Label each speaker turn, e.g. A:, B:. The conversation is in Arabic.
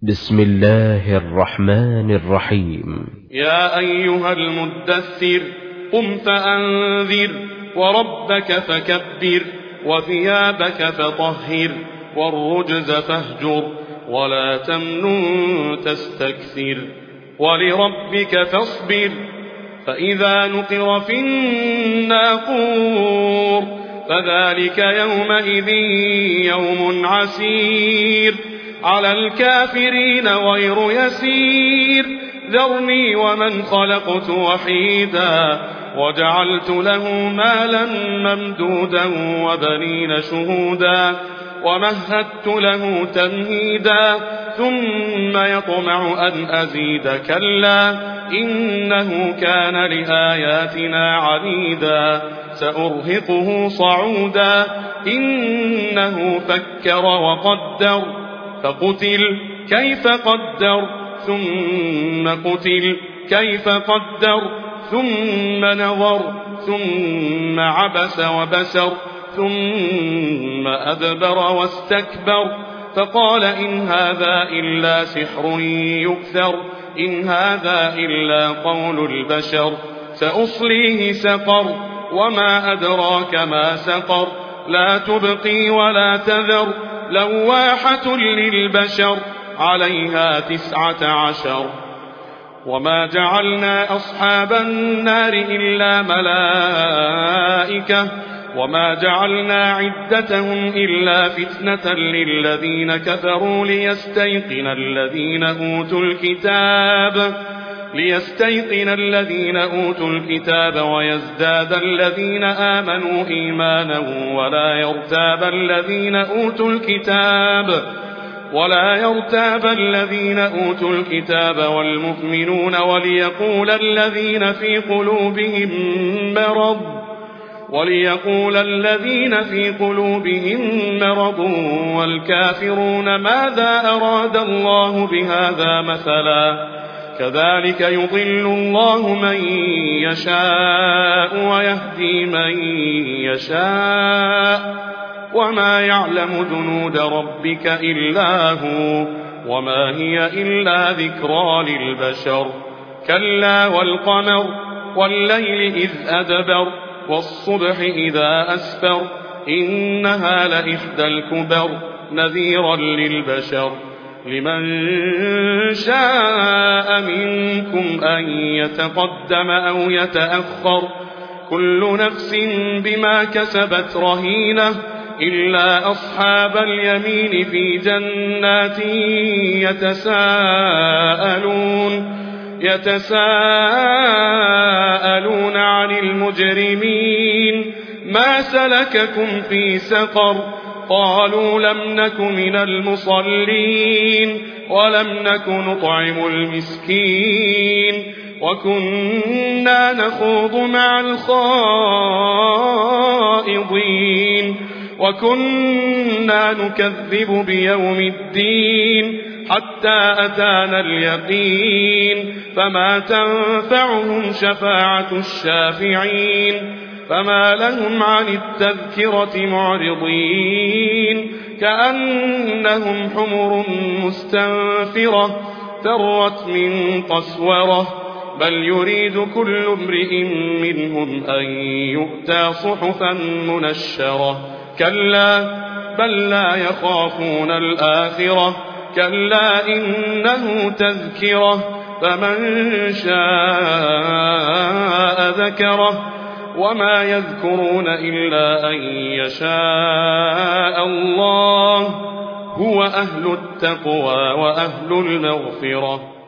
A: بسم الله الرحمن الرحيم.
B: يا أيها المدثر قم فأنذر وربك فكبر وثيابك فطهر والرجز فاهجر ولا تمنن تستكثر ولربك فاصبر فإذا نقر في الناقور فذلك يومئذ يوم عسير على الكافرين غير يسير ذرني ومن خلقت وحيدا وجعلت له مالا ممدودا وبنين شهودا ومهدت له تمهيدا ثم يطمع أن أزيد كلا إنه كان لآياتنا عنيدا سأرهقه صعودا إنه فكر وقدر فقتل كيف قدر ثم قتل كيف قدر ثم نظر ثم عبس وبسر ثم أدبر واستكبر فقال إن هذا إلا سحر يكثر إن هذا إلا قول البشر سأصليه سقر وما أدراك ما سقر لا تبقي ولا تذر لواحة للبشر عليها 19 وما جعلنا أصحاب النار إلا ملائكة وما جعلنا عدتهم إلا فتنة للذين كفروا ليستيقن الذين أوتوا الكتاب ويزداد الذين آمنوا إيمانا ولا يرتاب الذين أوتوا الكتاب والمؤمنون وليقول الذين في قلوبهم مرض والكافرون ماذا أراد الله بهذا مثلا كذلك يضل الله من يشاء ويهدي من يشاء وما يعلم جنود ربك إلا هو وما هي إلا ذكرى للبشر كلا والقمر والليل إذ أدبر والصبح إذا أسفر إنها لإحدى الكبر نذيرا للبشر لمن شاء منكم أن يتقدم أو يتأخر كل نفس بما كسبت رهينة إلا أصحاب اليمين في جنات يتساءلون عن المجرمين ما سلككم في سقر قالوا لم نك من المصلين ولم نك نطعم المسكين وكنا نخوض مع الخائضين وكنا نكذب بيوم الدين حتى أتانا اليقين فما تنفعهم شفاعة الشافعين فما لهم عن التذكرة معرضين كأنهم حمر مستنفرة فرت من قسورة بل يريد كل امرئ منهم أن يؤتى صحفا منشرة كلا بل لا يخافون الآخرة كلا إنه تذكرة فمن شاء ذكره وما يذكرون إلا أن يشاء الله هو أهل التقوى وأهل المغفرة